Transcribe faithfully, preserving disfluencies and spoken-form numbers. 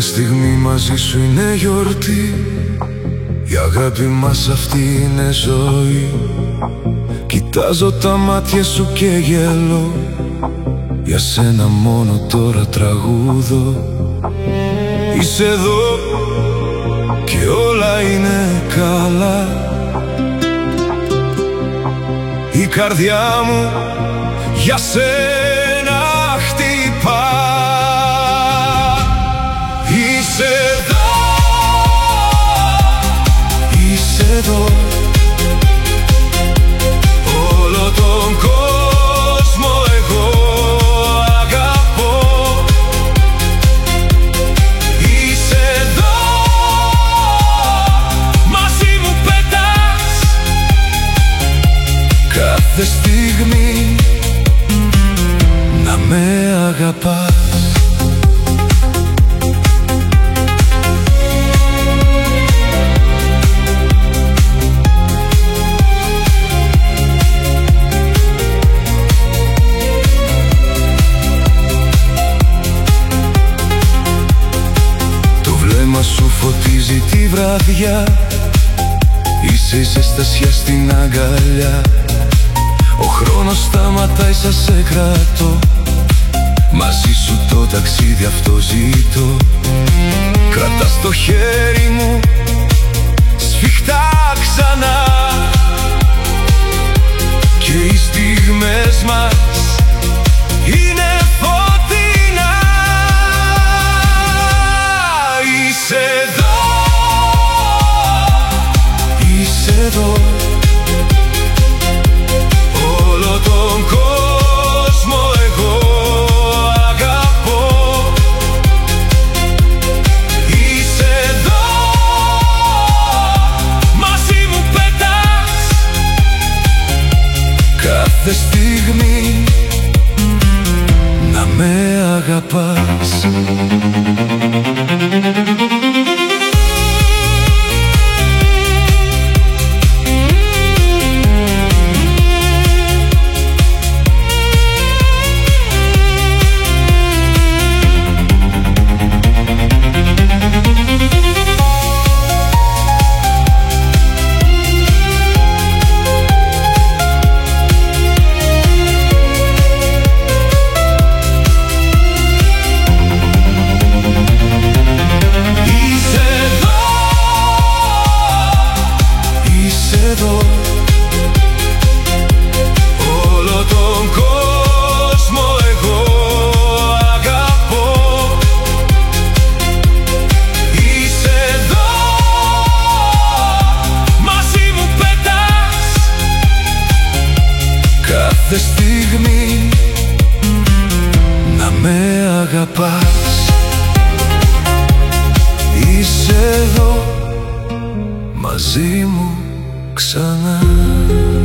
στιγμή μαζί σου είναι γιορτή. Η αγάπη μας αυτή είναι ζωή. Κοιτάζω τα μάτια σου και γελώ. Για σένα μόνο τώρα τραγούδω. Είσαι εδώ και όλα είναι καλά. Η καρδιά μου για σένα χτυπά. Είσαι εδώ, είσαι εδώ. Όλο τον κόσμο εγώ αγαπώ. Είσαι εδώ, μαζί μου πετάς κάθε στιγμή να με αγαπάς. Σου φωτίζει τη βραδιά. Είσαι η ζεστασιά στην αγκαλιά. Ο χρόνος σταματάει, σας σε κρατώ. Μαζί σου το ταξίδι αυτό ζήτω. Κρατάς το χέρι μου σφιχτά ξανά. Και οι στιγμές μας είναι φωτεινά. Είσαι εδώ, είσαι εδώ. Όλο τον κόσμο εγώ αγαπώ. Είσαι εδώ, μαζί μου πετάς κάθε στιγμή να με αγαπάς. Όλο τον κόσμο εγώ αγαπώ. Είσαι εδώ, μαζί μου πετάς κάθε στιγμή να με αγαπάς. Είσαι εδώ μαζί μου ξανά.